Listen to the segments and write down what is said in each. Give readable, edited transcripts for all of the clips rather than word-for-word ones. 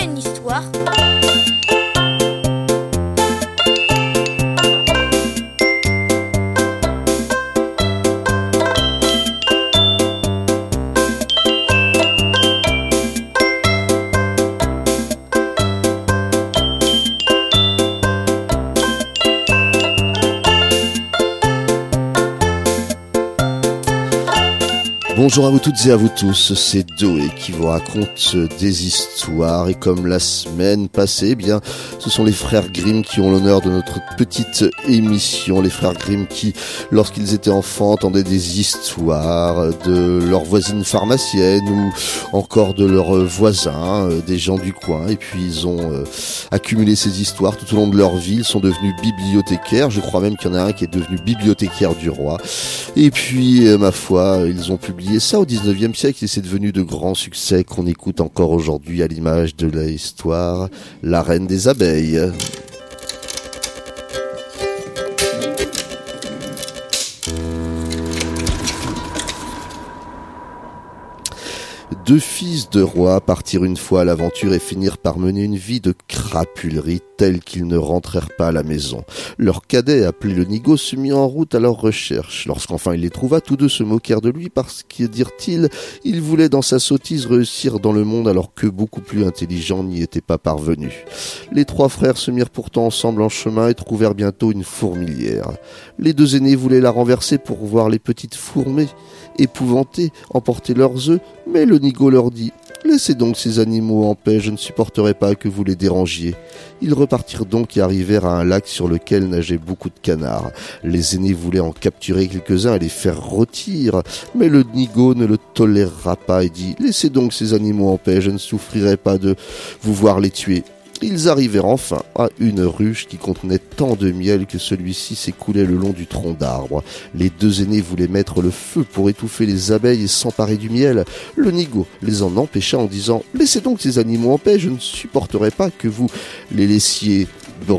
une histoire. Bonjour à vous toutes et à vous tous, c'est Doé qui vous raconte des histoires et comme la semaine passée, eh bien, ce sont les frères Grimm qui ont l'honneur de notre petite émission. Les frères Grimm qui, lorsqu'ils étaient enfants, entendaient des histoires de leurs voisines pharmaciennes ou encore de leurs voisins, des gens du coin, et puis ils ont accumulé ces histoires tout au long de leur vie. Ils sont devenus bibliothécaires, je crois même qu'il y en a un qui est devenu bibliothécaire du roi, et puis ma foi, ils ont publié ça au 19e siècle et c'est devenu de grands succès qu'on écoute encore aujourd'hui à l'image de l'histoire La Reine des Abeilles. Deux fils de rois partirent une fois à l'aventure et finirent par mener une vie de crapulerie telle qu'ils ne rentrèrent pas à la maison. Leur cadet, appelé le Nigaud, se mit en route à leur recherche. Lorsqu'enfin il les trouva, tous deux se moquèrent de lui parce que, dirent-ils, il voulait dans sa sottise réussir dans le monde alors que beaucoup plus intelligents n'y étaient pas parvenus. Les trois frères se mirent pourtant ensemble en chemin et trouvèrent bientôt une fourmilière. Les deux aînés voulaient la renverser pour voir les petites fourmées, épouvantés, emporter leurs œufs, mais le Nigaud leur dit « Laissez donc ces animaux en paix, je ne supporterai pas que vous les dérangiez. » Ils repartirent donc et arrivèrent à un lac sur lequel nageaient beaucoup de canards. Les aînés voulaient en capturer quelques-uns et les faire rôtir, mais le Nigaud ne le tolérera pas et dit « Laissez donc ces animaux en paix, je ne souffrirai pas de vous voir les tuer. » Ils arrivèrent enfin à une ruche qui contenait tant de miel que celui-ci s'écoulait le long du tronc d'arbre. Les deux aînés voulaient mettre le feu pour étouffer les abeilles et s'emparer du miel. Le Nigaud les en empêcha en disant « Laissez donc ces animaux en paix, je ne supporterai pas que vous les laissiez brûler. »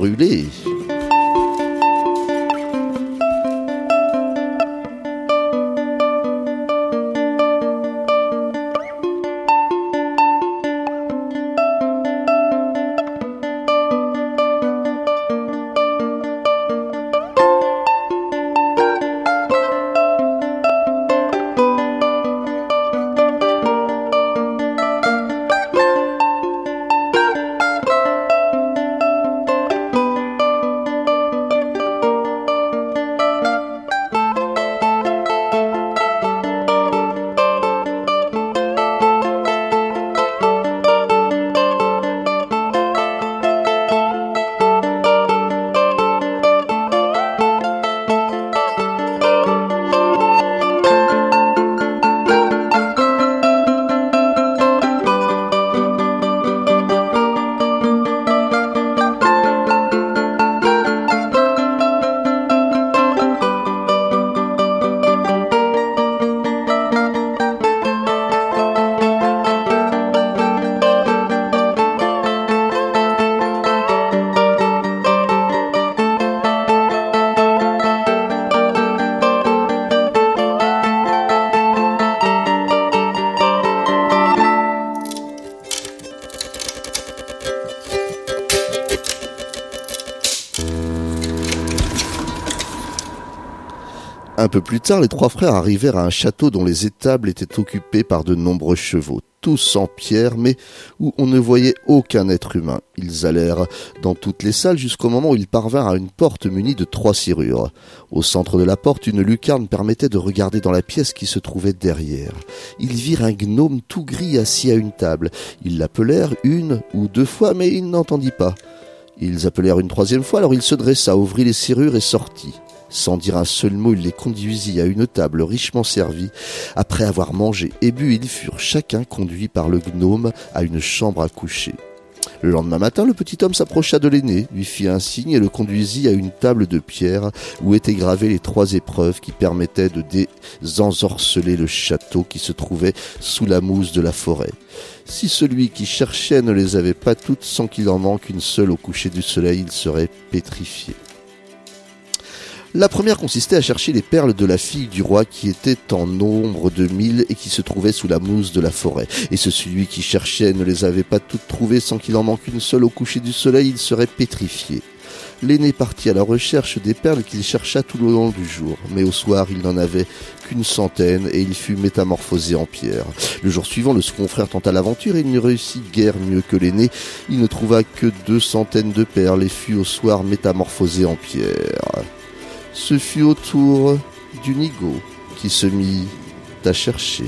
Un peu plus tard, les trois frères arrivèrent à un château dont les étables étaient occupées par de nombreux chevaux, tous en pierre, mais où on ne voyait aucun être humain. Ils allèrent dans toutes les salles jusqu'au moment où ils parvinrent à une porte munie de 3 serrures. Au centre de la porte, une lucarne permettait de regarder dans la pièce qui se trouvait derrière. Ils virent un gnome tout gris assis à une table. Ils l'appelèrent 1 ou 2 fois, mais il n'entendit pas. Ils appelèrent une 3e fois, alors il se dressa, ouvrit les serrures et sortit. Sans dire un seul mot, il les conduisit à une table richement servie. Après avoir mangé et bu, ils furent chacun conduits par le gnome à une chambre à coucher. Le lendemain matin, le petit homme s'approcha de l'aîné, lui fit un signe et le conduisit à une table de pierre où étaient gravées les 3 épreuves qui permettaient de désensorceler le château qui se trouvait sous la mousse de la forêt. Si celui qui cherchait ne les avait pas toutes sans qu'il en manque une seule au coucher du soleil, il serait pétrifié. La première consistait à chercher les perles de la fille du roi qui était en nombre de 1000 et qui se trouvait sous la mousse de la forêt. Et celui qui cherchait ne les avait pas toutes trouvées sans qu'il en manque une seule au coucher du soleil, il serait pétrifié. L'aîné partit à la recherche des perles qu'il chercha tout le long du jour, mais au soir il n'en avait qu'une centaine et il fut métamorphosé en pierre. Le jour suivant, le second frère tenta l'aventure et il ne réussit guère mieux que l'aîné. Il ne trouva que 200 de perles et fut au soir métamorphosé en pierre. Ce fut au tour du nigo qui se mit à chercher.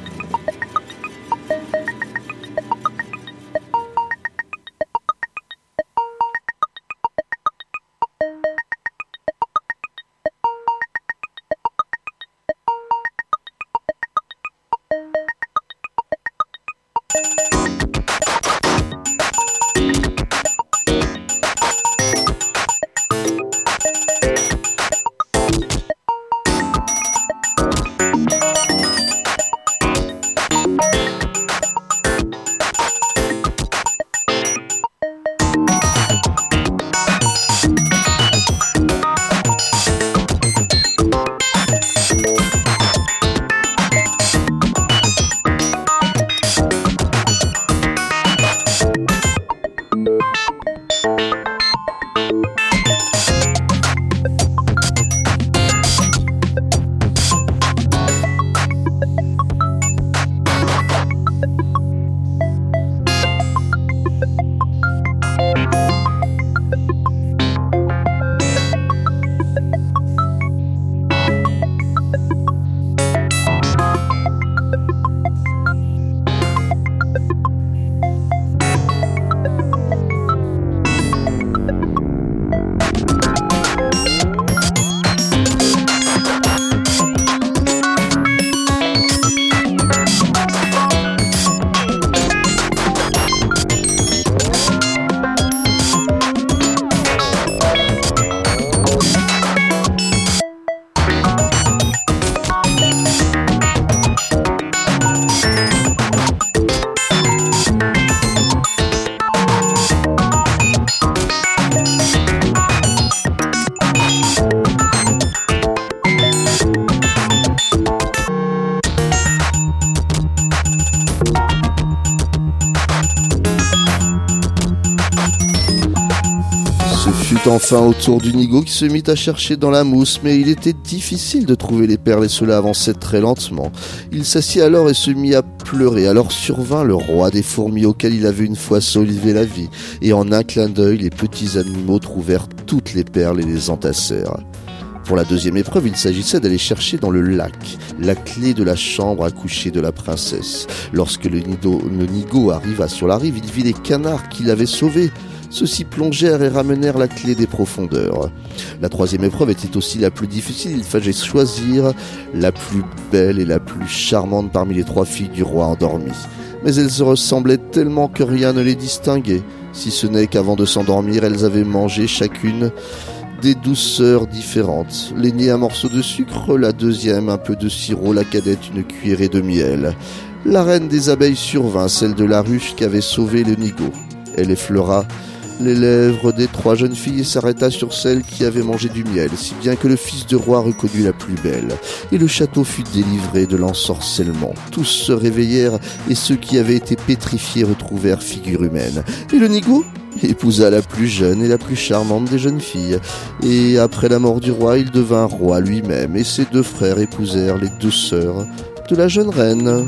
Enfin au tour du nigo qui se mit à chercher dans la mousse, mais il était difficile de trouver les perles et cela avançait très lentement. Il s'assit alors et se mit à pleurer. Alors survint le roi des fourmis auquel il avait une fois sauvé la vie, et en un clin d'œil, les petits animaux trouvèrent toutes les perles et les entassèrent. Pour la deuxième épreuve, il s'agissait d'aller chercher dans le lac la clé de la chambre à coucher de la princesse. Lorsque le nigo arriva sur la rive, il vit les canards qu'il avait sauvés. Ceux-ci plongèrent et ramenèrent la clé des profondeurs. La troisième épreuve était aussi la plus difficile. Il fallait choisir la plus belle et la plus charmante parmi les 3 filles du roi endormies. Mais elles se ressemblaient tellement que rien ne les distinguait, si ce n'est qu'avant de s'endormir, elles avaient mangé chacune des douceurs différentes. L'aînée un morceau de sucre, la deuxième un peu de sirop, la cadette une cuillerée de miel. La reine des abeilles survint, celle de la ruche qu'avait sauvé le nigo. Elle effleura les lèvres des 3 jeunes filles et s'arrêta sur celle qui avait mangé du miel, si bien que le fils de roi reconnut la plus belle. Et le château fut délivré de l'ensorcellement. Tous se réveillèrent et ceux qui avaient été pétrifiés retrouvèrent figure humaine. Et le nigo épousa la plus jeune et la plus charmante des jeunes filles. Et après la mort du roi, il devint roi lui-même et ses 2 frères épousèrent les 2 sœurs de la jeune reine.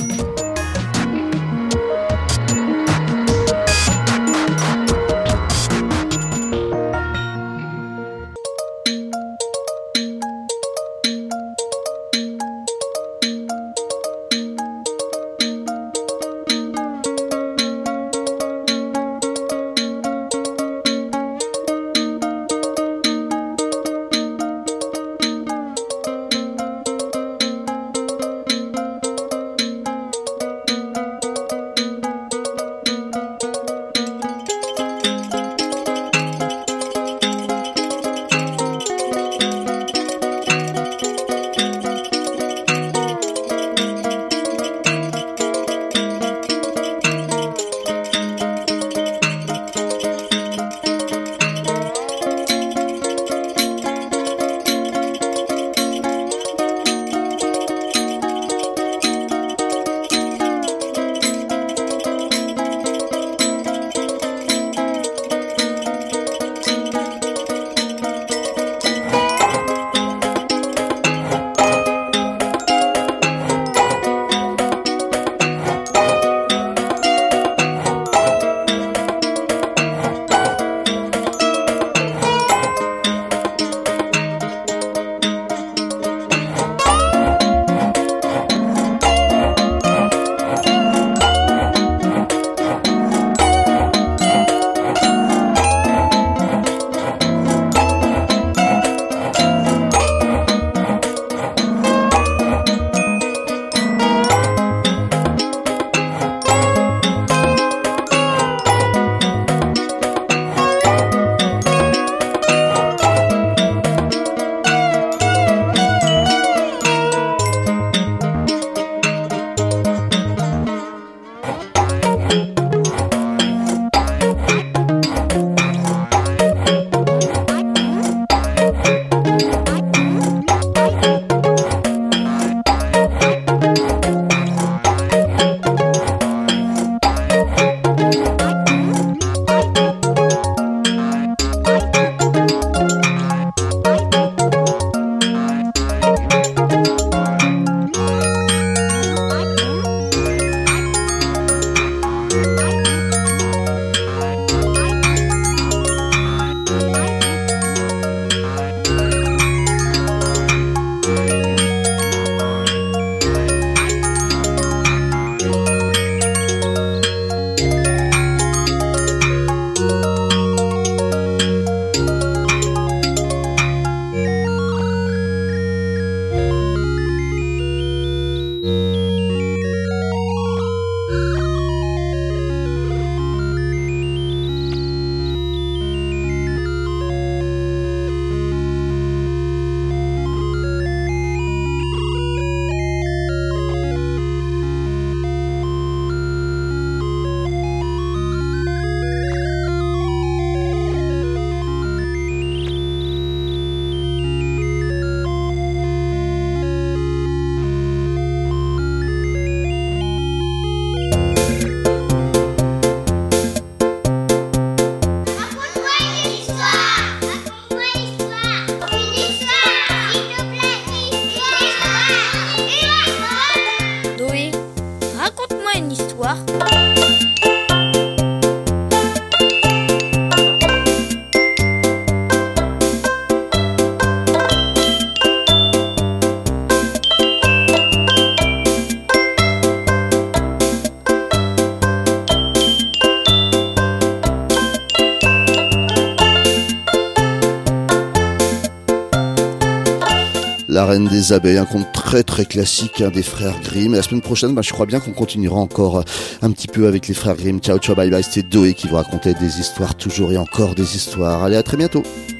La Reine des Abeilles, un conte très très classique des frères Grimm. Et la semaine prochaine, je crois bien qu'on continuera encore un petit peu avec les frères Grimm. Ciao, ciao, bye bye. C'était Doé qui vous racontait des histoires, toujours et encore des histoires. Allez, à très bientôt.